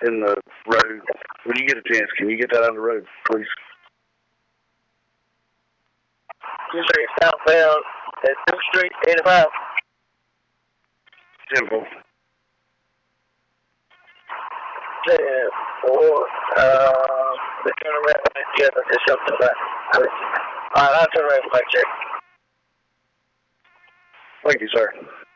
in the road. When you get a chance, can you get that on the road, please? Street southbound at 2nd Street, 85. Simple. 10, 4, the turn around, yeah, there's something back. Alright, I'll turn around and check. Thank you, sir.